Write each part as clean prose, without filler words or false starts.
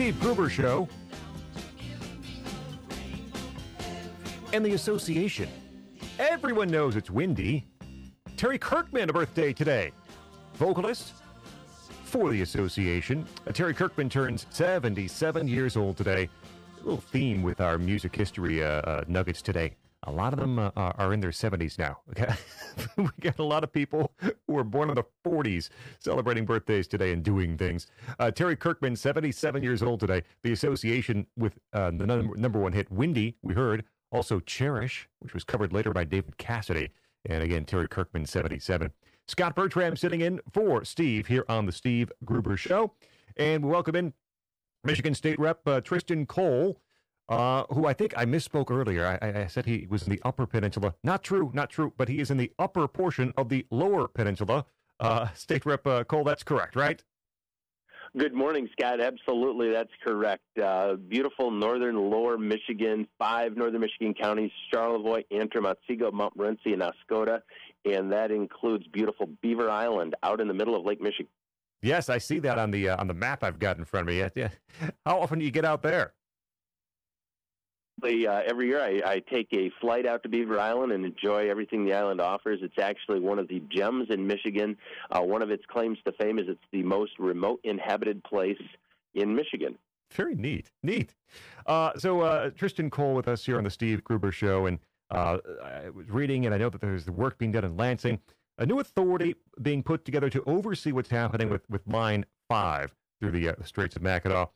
Steve Gruber Show and the association. Everyone knows it's windy. Terry Kirkman, a birthday today. Vocalist for the association. Terry Kirkman turns 77 years old today. A little theme with our music history nuggets today. A lot of them are in their 70s now. Okay? We got a lot of people who were born in the 40s celebrating birthdays today and doing things. Terry Kirkman, 77 years old today. The association with the number one hit, Windy, we heard. Also Cherish, which was covered later by David Cassidy. And again, Terry Kirkman, 77. Scott Bertram sitting in for Steve here on the Steve Gruber Show. And we welcome in Michigan State Rep Tristan Cole, who I think I misspoke earlier. I said he was in the Upper Peninsula. Not true, but he is in the upper portion of the Lower Peninsula. State Rep Cole, that's correct, right? Good morning, Scott. Absolutely, that's correct. Beautiful northern lower Michigan, 5 northern Michigan counties, Charlevoix, Antrim, Otsego, Montmorency, and Oscoda, and that includes beautiful Beaver Island out in the middle of Lake Michigan. Yes, I see that on the map I've got in front of me. Yeah. How often do you get out there? Every year I take a flight out to Beaver Island and enjoy everything the island offers. It's actually one of the gems in Michigan. One of its claims to fame is it's the most remote inhabited place in Michigan. Very neat. So Tristan Cole with us here on the Steve Gruber Show, and I was reading, and I know that there's the work being done in Lansing, a new authority being put together to oversee what's happening with Line 5 through the Straits of Mackinac.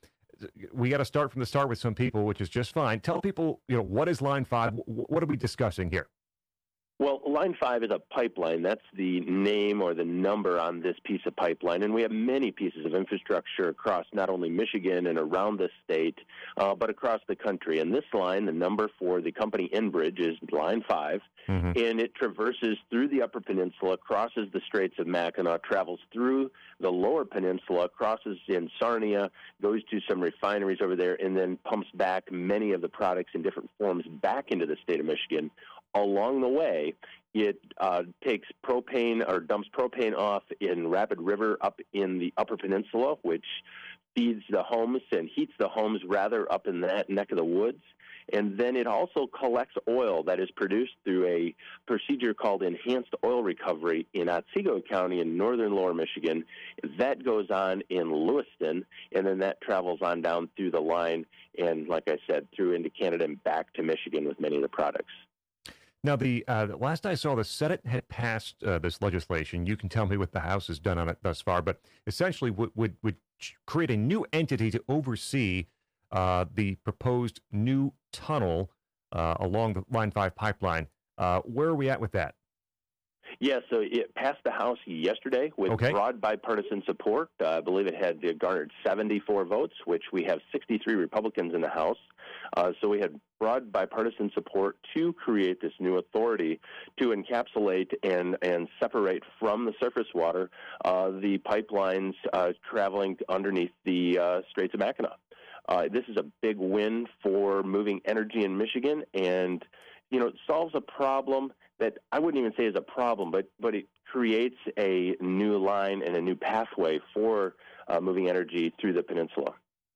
We got to start from the start with some people, which is just fine. Tell people, what is Line 5? What are we discussing here? Well, Line 5 is a pipeline. That's the name or the number on this piece of pipeline. And we have many pieces of infrastructure across not only Michigan and around the state, but across the country. And this line, the number for the company Enbridge, is Line 5. Mm-hmm. And it traverses through the Upper Peninsula, crosses the Straits of Mackinac, travels through the Lower Peninsula, crosses in Sarnia, goes to some refineries over there, and then pumps back many of the products in different forms back into the state of Michigan. Along the way, it takes propane or dumps propane off in Rapid River up in the Upper Peninsula, which feeds the homes and heats the homes rather up in that neck of the woods. And then it also collects oil that is produced through a procedure called enhanced oil recovery in Otsego County in northern lower Michigan. That goes on in Lewiston, and then that travels on down through the line and, like I said, through into Canada and back to Michigan with many of the products. Now, the last I saw, the Senate had passed this legislation. You can tell me what the House has done on it thus far, but essentially would create a new entity to oversee the proposed new tunnel along the Line 5 pipeline. Where are we at with that? Yeah, so it passed the House yesterday with broad bipartisan support. I believe it had garnered 74 votes, which we have 63 Republicans in the House. So we had broad bipartisan support to create this new authority to encapsulate and separate from the surface water the pipelines traveling underneath the Straits of Mackinac. This is a big win for moving energy in Michigan, and it solves a problem that I wouldn't even say is a problem, but it creates a new line and a new pathway for moving energy through the peninsula.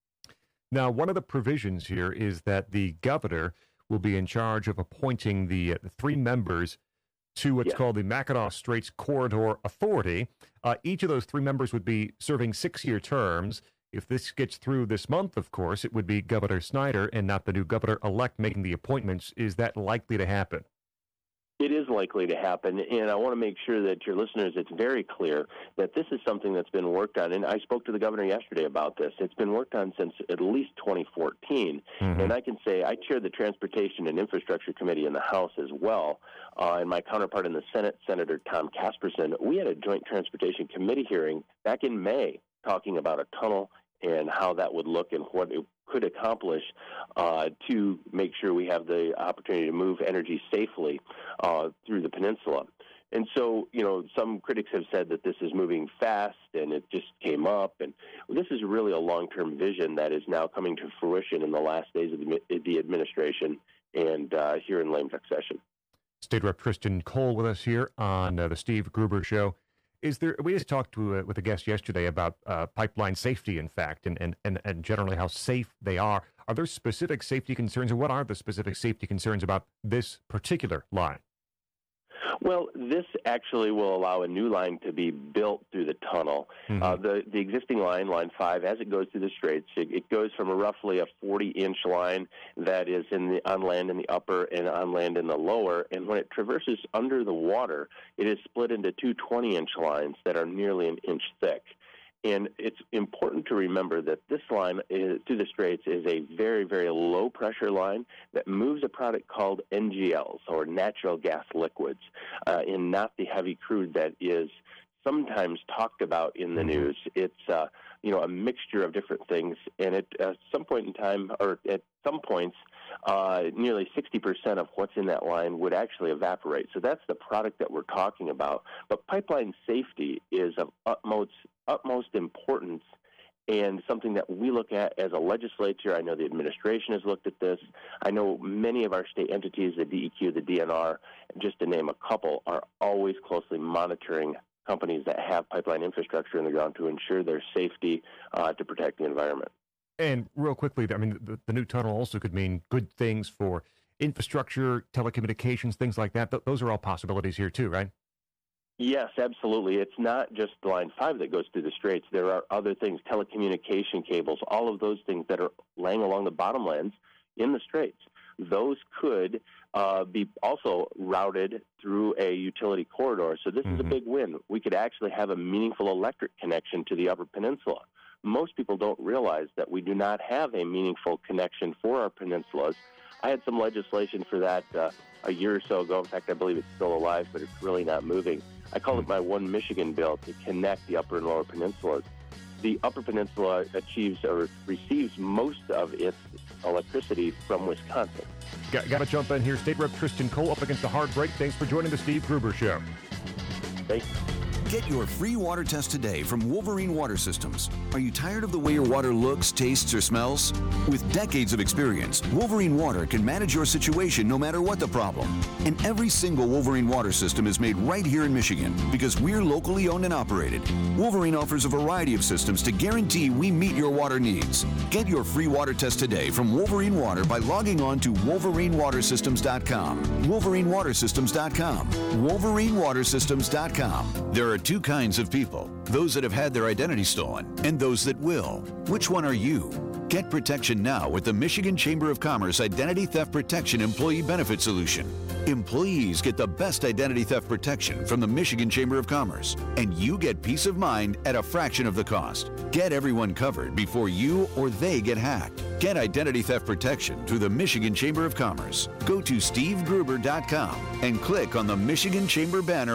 Now, one of the provisions here is that the governor will be in charge of appointing the 3 members to what's called the Mackinac Straits Corridor Authority. Each of those 3 members would be serving 6-year terms. If this gets through this month, of course, it would be Governor Snyder and not the new governor-elect making the appointments. Is that likely to happen? It is likely to happen, and I want to make sure that your listeners, it's very clear that this is something that's been worked on, and I spoke to the governor yesterday about this. It's been worked on since at least 2014, and I can say I chair the Transportation and Infrastructure Committee in the House as well, and my counterpart in the Senate, Senator Tom Casperson. We had a joint Transportation Committee hearing back in May talking about a tunnel and how that would look and what it could accomplish to make sure we have the opportunity to move energy safely through the peninsula. And so, some critics have said that this is moving fast and it just came up. And this is really a long-term vision that is now coming to fruition in the last days of the administration and here in lame succession. State Rep Tristan Cole with us here on the Steve Gruber Show. Is there? We just talked with a guest yesterday about pipeline safety, in fact, and generally how safe they are. Are there specific safety concerns, or what are the specific safety concerns about this particular line? Well, this actually will allow a new line to be built through the tunnel. The existing line, Line 5, as it goes through the straits, it goes from roughly a 40-inch line that is on land in the upper and on land in the lower, and when it traverses under the water, it is split into two 20-inch lines that are nearly an inch thick. And it's important to remember that this line through the straits is a very, very low-pressure line that moves a product called NGLs, or natural gas liquids, and not the heavy crude that is sometimes talked about in the news. It's a mixture of different things, and at some point in time, or at some points, nearly 60% of what's in that line would actually evaporate. So that's the product that we're talking about. But pipeline safety is of utmost importance, and something that we look at as a legislature. I know the administration has looked at this. I know many of our state entities, the DEQ, the DNR, just to name a couple, are always closely monitoring companies that have pipeline infrastructure in the ground to ensure their safety to protect the environment. And real quickly, I mean, the new tunnel also could mean good things for infrastructure, telecommunications, things like that. Those are all possibilities here too, right? Yes, absolutely. It's not just Line 5 that goes through the straits. There are other things, telecommunication cables, all of those things that are laying along the bottomlands in the straits. Those could be also routed through a utility corridor. So this is a big win. We could actually have a meaningful electric connection to the Upper Peninsula. Most people don't realize that we do not have a meaningful connection for our peninsulas. I had some legislation for that a year or so ago. In fact, I believe it's still alive, but it's really not moving. I call it my One Michigan bill to connect the Upper and Lower Peninsulas. The Upper Peninsula achieves or receives most of its electricity from Wisconsin. Got to jump in here. State Rep Tristan Cole up against a hard break. Thanks for joining the Steve Gruber Show. Thanks. Get your free water test today from Wolverine Water Systems. Are you tired of the way your water looks, tastes, or smells? With decades of experience, Wolverine Water can manage your situation no matter what the problem. And every single Wolverine Water system is made right here in Michigan because we're locally owned and operated. Wolverine offers a variety of systems to guarantee we meet your water needs. Get your free water test today from Wolverine Water by logging on to WolverineWaterSystems.com. WolverineWaterSystems.com. WolverineWaterSystems.com. There are two kinds of people, those that have had their identity stolen and those that will. Which one are you? Get protection now with the Michigan Chamber of Commerce Identity Theft Protection Employee Benefit Solution. Employees get the best identity theft protection from the Michigan Chamber of Commerce, and you get peace of mind at a fraction of the cost. Get everyone covered before you or they get hacked. Get identity theft protection through the Michigan Chamber of Commerce. Go to SteveGruber.com and click on the Michigan Chamber banner